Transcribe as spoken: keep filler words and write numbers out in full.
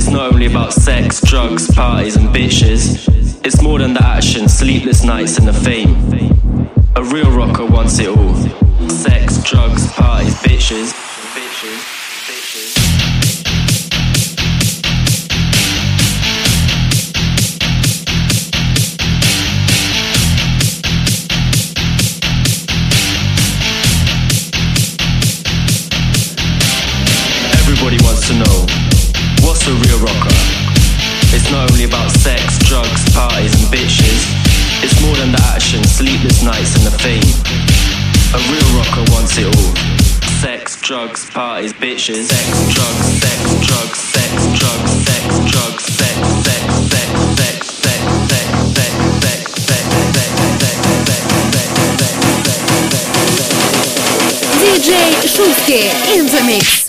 It's not only about sex, drugs, parties and bitches. It's more than the action, sleepless nights and the fame. A real rocker wants it all. Sex, drugs, parties, bitches. Bitches, bitches. Everybody wants to know, what's a real rocker? It's not only about sex, drugs, parties and bitches. It's more than the action, sleepless nights and the fame. A real rocker wants it all. Sex, drugs, parties, bitches. Sex, drugs, sex, drugs, sex, drugs, sex, drugs, sex, sex, sex, sex, sex, sex, sex, sex, sex, sex, sex, sex, sex, sex. ди джей Шуски in the mix.